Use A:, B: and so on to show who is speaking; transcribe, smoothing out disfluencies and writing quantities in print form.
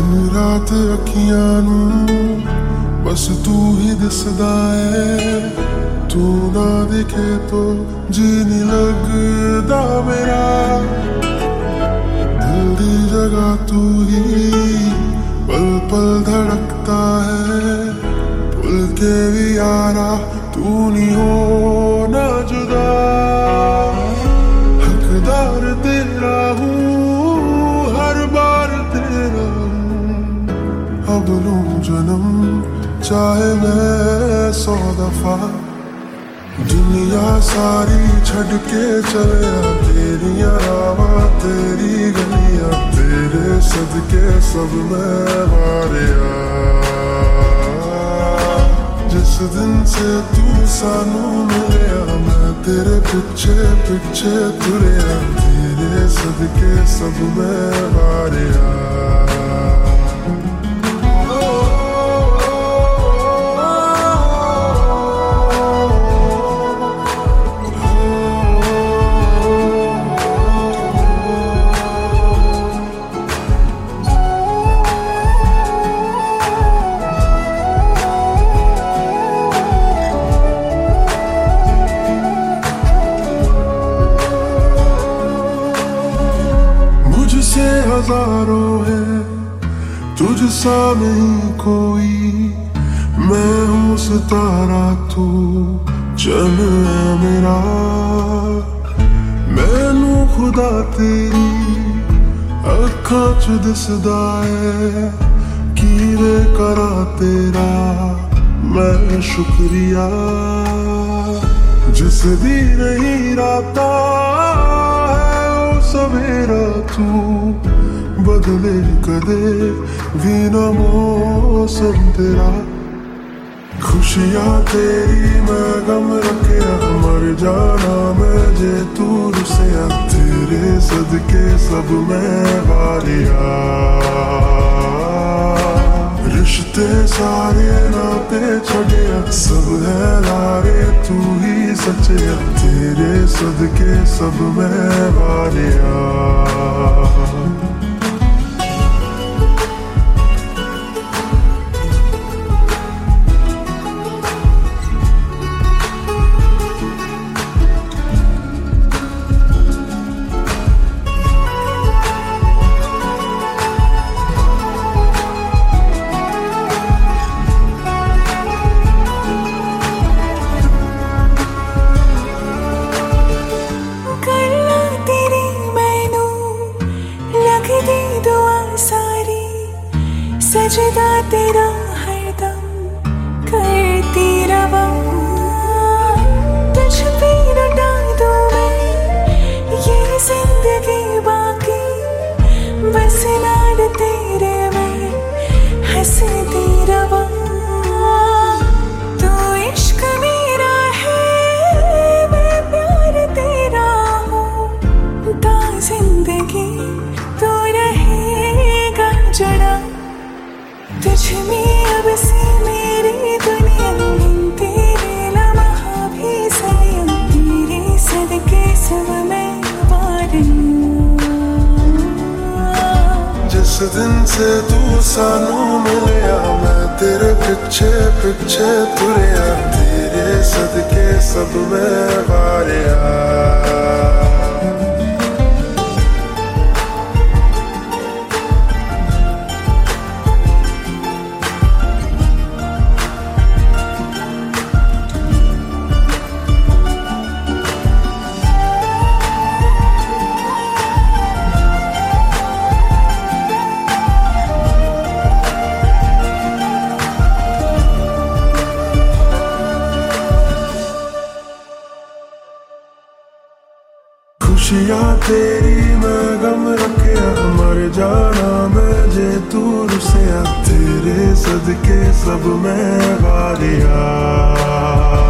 A: रात अखियां नूं बस तू ही दिसदा है। तू ना दिखे तो जी नहीं लगदा मेरा। दिल दी जगह तू ही पल पल धड़कता है। भूल के भी यारा तू नहीं होना जुदा। हकदार तेरा हूँ हर बार तेरा हूँ। अब लूं जन्म चाहे मैं 100 दफा। दुनिया सारी छड़ के चले तेरिया रावां तेरी गलियां तेरे सदके सब मैं मारिया। जिस दिन से तू सानू मिलिया मैं तेरे पिछे पिछे तुरिया। तेरे सदके सब मैं मारिया। मुझसे हजारों है तुझसा नहीं कोई। मैं हूँ सितारा तू चन्न है मेरा। मैनू खुदा तेरी अखां च दिसदा है। कीवे करा तेरा मैं शुक्रिया। जिस दी नहीं राता सवेरा तू बदले कदे भी न मौसम तेरा। खुशियाँ तेरी मैं गम रखिया मर जाना मैं जे तू रुसिया। तेरे सदके सब मैं वारिया। रिश्ते सारे नाते छड़िया सब है लारे तू ही सचिया। तेरे सदके सब मैं वारिया।
B: सजदा तेरा हरदम करती रवा। तुझ पे लुटा दूं मैं ये जिंदगी बाकी। बस लाड तेरे में हंसती रवा। तू इश्क मेरा है मैं प्यार तेरा हूँ। ता जिंदगी तू रहेगा जुड़ा। तुझ में अब से मेरी दुनिया तेरे लम्हा भी सया। तेरे सदके सब मैं वारिया।
A: जिस दिन से तू सानू मिलिया मैं तेरे पिछे पिछे तुरिया। तेरे सदके सब मैं वारिया। खुशियाँ तेरी मैं गम रखिया मर जाना मैं जे तू रुसिया। तेरे सदके सब मैं वारिया।